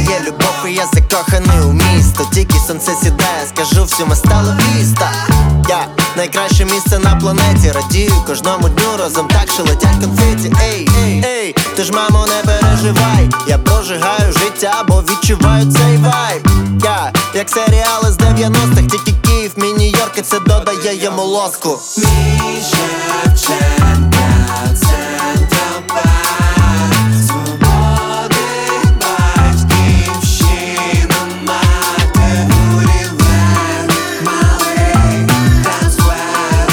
є любов, і я закоханий у місто. Тільки сонце сідає, скажу всьому стало віста. Я найкраще місце на планеті. Радію кожному дню, разом так, що летять конфеті. Ей, ей, ей, ти ж, мамо, не переживай. Я прожигаю життя, бо відчуваю цей вайб. Я, як серіали з 90-х, тільки Київ, мій Нью-Йорк, і це додає йому лоску. Мій Шевченка, Централ Парк, свободи, батьківщина, мати, Гулівер, малий трансфер,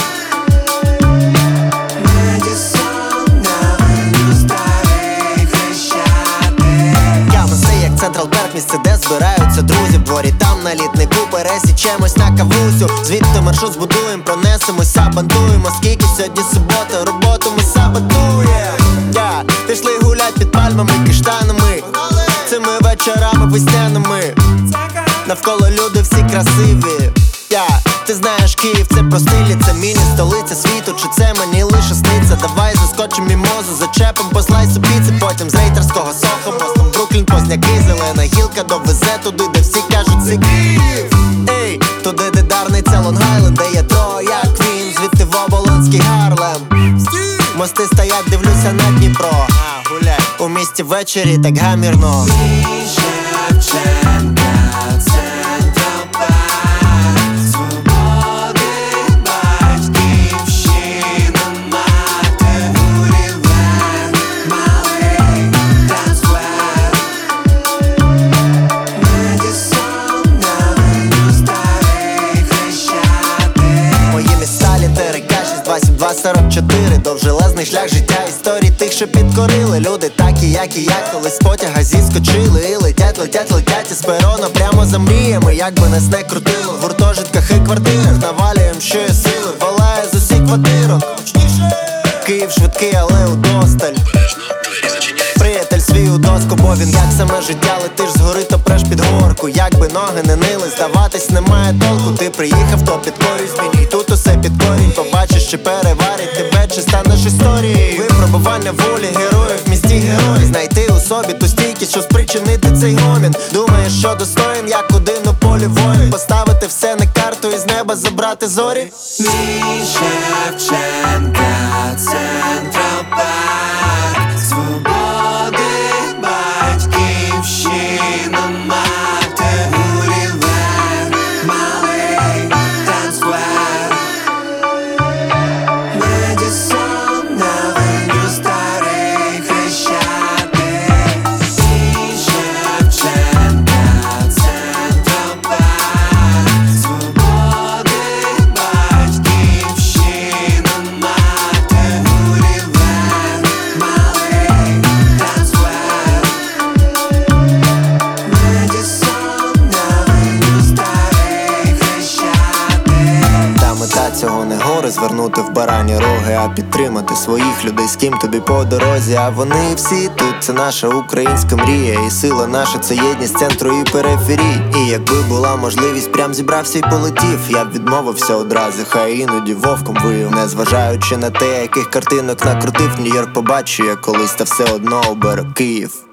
Медісон, Авеню, Старий Хрещатик. Я музей, як Централ Парк, місце, де збираються друзі. В дворі там на літнику пересічемось на кавусю. Звідти маршрут збудуєм, пронесемося, бантуємо. Скільки сьогодні субота, роботу ми саботуєм. Пішли гулять під пальмами, каштанами, цими вечорами весняними. Навколо люди всі красиві. Ти знаєш, Київ це про стилі, це міні-столиця світу. Чи це мені лише сниться? Давай заскочим мімозу, зачепим по слайсу піци. Потім з рейтерського Сохо, мостом Бруклін, Позняки, зелена гілка довезе туди, де всі кажуть це Київ. Ей, туди, де Дарниця, Лонг-Айленд, де є Троя, Квін, звідти в Оболонський Гарлем. Мости стоять, дивлюся на Дніпро. У місті ввечері так гамірно. Мій Шевченка, Централ Парк, свободи, батьківщина, мати, Гулівер, малий трансфер, Медісон, Авеню, Старий Хрещатик. Мої міста літери К62724. Довжелезний шлях життя, історій тих, що підкорили. Люди такі, як і я, колись з потяга зіскочили. І летять, летять, летять із перона прямо за мріями. Як би нас не крутило, в гуртожитках і квартирах навалюєм, що є сили, волає з усіх квартирок. Київ швидкий, але удосталь. Приятель свій у доску, бо він як саме життя. Летиш згори, то преш під горку. Як би ноги не нили, здаватись немає толку. Ти приїхав, то підкорюй, змінюй тут усе під корінь. Побачиш, чи переварить тебе, чи станеш історією. Випробування волі героїв в місті герої. Знайти у собі ту стійкість, що спричинити цей гомін. Думаєш, що достоїн, як один у полі воїн. Поставити все на карту і з неба забрати зорі. Мій Шевченка, Централ Парк, свободи, батьківщина, мати, Гулівер, малий трансфер, Медісон, Авеню, Старий Хрещатик. Мій Шевченка, Централ Парк, свободи, батьківщина, мати, Гулівер, малий трансфер, Медісон, Авеню, Старий Хрещатик. Та мета цього не гори звернути в барані роги, а підтримати своїх людей, з ким тобі по дорозі. А вони всі тут, це наша українська мрія. І сила наша, це єдність центру і периферії. І якби була можливість, прям зібрався і полетів. Я б відмовився одразу, хай іноді вовком вию. Незважаючи на те, яких картинок накрутив, Нью-Йорк побачу я колись, та все одно оберу Київ.